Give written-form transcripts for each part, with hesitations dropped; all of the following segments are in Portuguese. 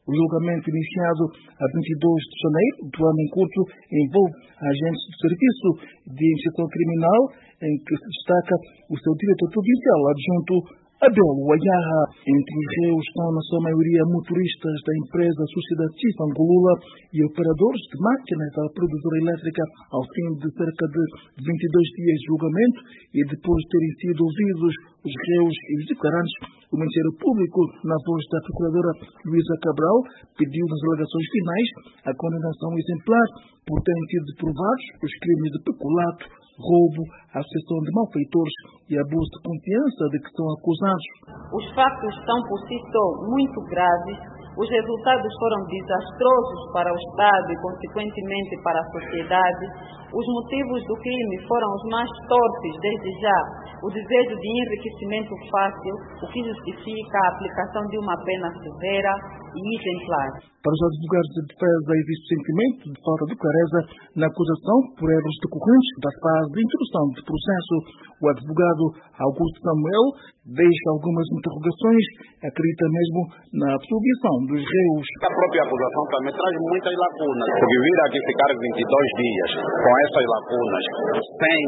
O julgamento iniciado a 22 de janeiro do ano em curso envolve agentes do Serviço de Investigação Criminal, em que se destaca o seu diretor provincial adjunto Abel Wayaha. Entre os réus estão, na sua maioria, motoristas da empresa Sociedade Chief Angolula e operadores de máquinas da produtora elétrica. Ao fim de cerca de 22 dias de julgamento e depois de terem sido ouvidos os réus e os declarantes, o Ministério Público, na voz da Procuradora Luísa Cabral, pediu nas alegações finais a condenação exemplar por terem sido provados os crimes de peculato, roubo, associação de malfeitores e abuso de confiança de que são acusados. Os fatos são por si só muito graves, os resultados foram desastrosos para o Estado e, consequentemente, para a sociedade. Os motivos do crime foram os mais torpes, desde já, o desejo de enriquecimento fácil, o que justifica a aplicação de uma pena severa e exemplar. Para os advogados de defesa, existe sentimento de falta de clareza na acusação por erros decorrentes da fase de introdução do processo. O advogado Augusto Samuel deixa algumas interrogações, acredita mesmo na absolvição dos réus. A própria acusação também traz muitas lacunas, porque vir aqui ficar 22 dias com essas lacunas, sem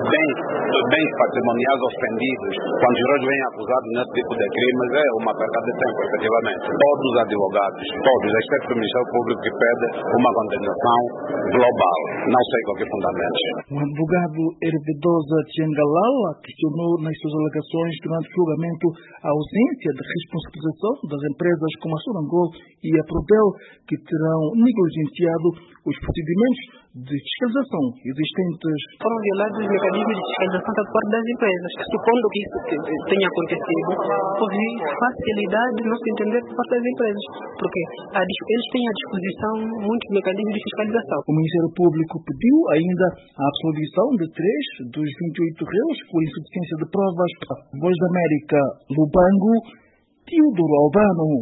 bens patrimoniais ofendidos, quando os réus vêm acusados nesse tipo de crimes, é uma perda de tempo, efetivamente. Todos os advogados, todos, exceto o Ministério Público, que pede uma condenação global, não sei com que fundamentos. O advogado Hervedosa Tiangalala questionou nas suas alegações durante o julgamento a ausência de responsabilização das empresas como a Sonangol e a Propel, que terão negligenciado os procedimentos de fiscalização existentes. Foram violados os mecanismos de fiscalização da parte das empresas. Supondo que isso tenha acontecido, houve facilidade de não se entender por parte das empresas, porque eles têm à disposição muitos mecanismos de fiscalização. O Ministério Público pediu ainda a absolvição de 3 dos 28 réus por insuficiência de provas. Voz da América, Lubango, Teodoro Albano.